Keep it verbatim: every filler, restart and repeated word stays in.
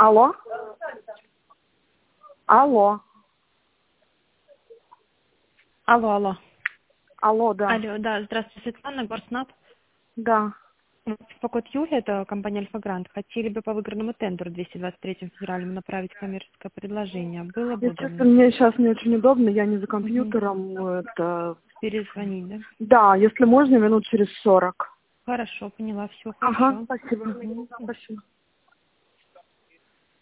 Алло? Алло. Алло, алло. Алло, да. Алло, да, здравствуйте, Светлана, Горснаб. Да. Беспокоит Юлия, это компания Альфа-Грант. Хотели бы по выигранному тендеру двести двадцать третьем февралем направить коммерческое предложение. Было бы Если честно, удобно? мне сейчас не очень удобно, я не за Мгм. компьютером. Это... Перезвонить, да? Да, если можно, минут через сорок. Хорошо, поняла, все Ага, хорошо. спасибо. Мгм. Спасибо.